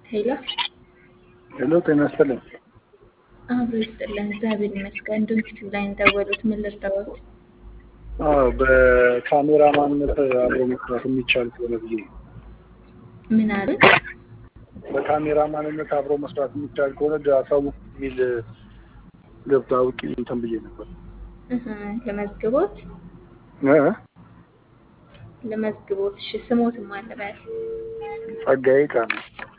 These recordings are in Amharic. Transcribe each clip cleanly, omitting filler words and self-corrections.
ሄሎ ሄሎ ጤና ይስጥልኝ። አብሮ ይስጥልን። እግዚአብሔር ይመስገን። ዩቲዩብ ላይ እንደደወሉት ምን ልርዳዎት? በካሜራማንነት አብሮ መስራት የሚቻል ከሆነ ብዬ ነው። ምን አሉ? በካሜራማንነት አብሮ መስራት የሚቻል ከሆነ አሳውቅ የሚል ገብታ አውቂ እንትን ብዬ ነበር። ለመዝግቦት እ ለመዝግቦት። እሺ ስሞትም አለ በል። ጸጋዬ ጫኔ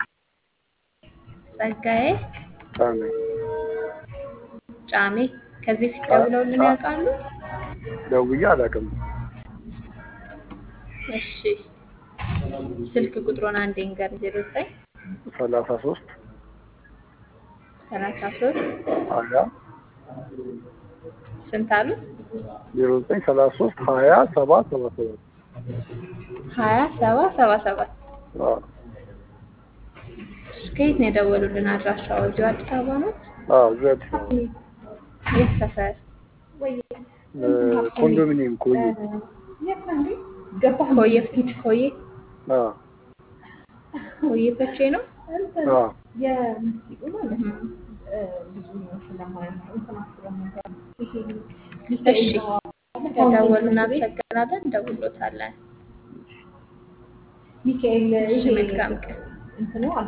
ጸጋዬ ጫኔ ጫሜ። ከዚህ በፊት ደውለውልን ያውቃሉ? ደውዬ አላውቅም። እሺ ስልክ ቁጥሩን አንዴ ንገር። 09 33 33 20 ስንት አሉ? 09 33 20 7 77 2777 አዎ ከየት ነው የደወሉልን? አድራሻው እዚሁ አዲስ አበባ ነው? ዘት የት ሰፈር? ኮንዶሚኒየም ኮዬ ኮዬ ፊት ኮዬ አዎ ኮዬ ፈቼ ነው? አዎ እሺ ከደወሉ እናመሰግናለን። እንደውሎታለን። እሺ መልካም ቀን።